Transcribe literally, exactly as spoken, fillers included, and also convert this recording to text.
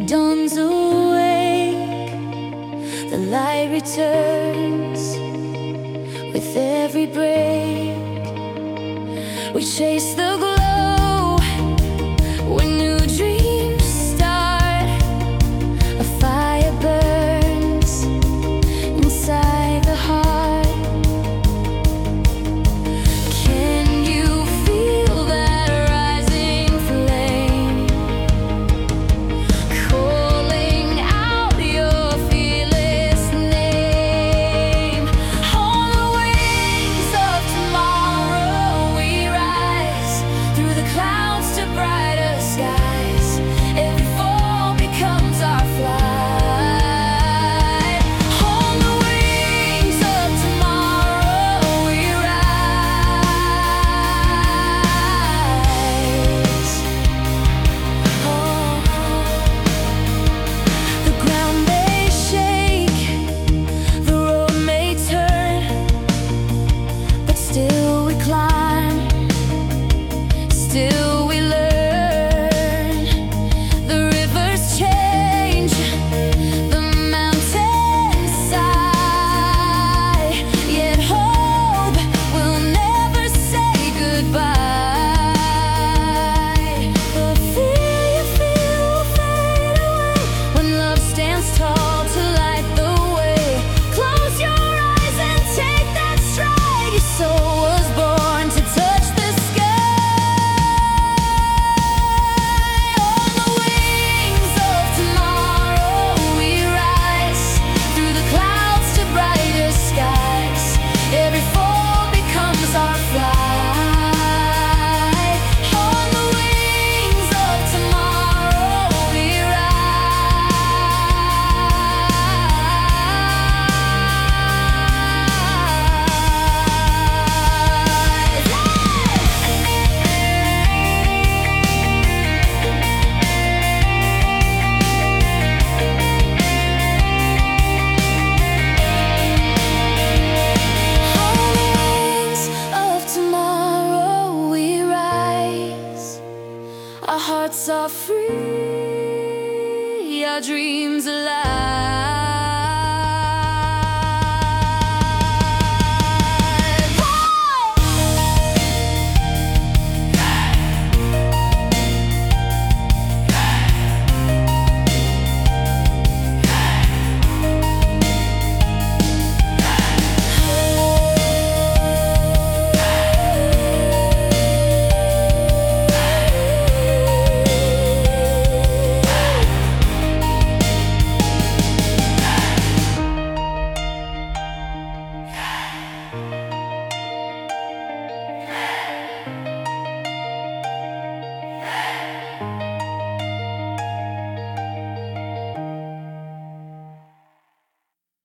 dawn's awake, the light returns. With every break, we chase the glow. When new dreams start, a fire burns inside the heart. Can you feel that rising flame, calling out your fearless name? On the wings of tomorrow we rise, through the clouds to brighter skies. Every fall becomes our flight. On the wings of tomorrow we rise. Oh, the ground may shake, the road may turn, but still we climb, still we learn. The rivers change, the mountains sigh, yet hope will never say goodbye. The fear you feel will fade away when love stands tall to light the way. Close your eyes and take that stride. Your soul was born to touch the sky. On the wings of tomorrow we rise, through the clouds to brighter skies. Every fall becomes our flight. On the wings of tomorrow we On the wings of tomorrow we rise. Our hearts are free, our dreams alive.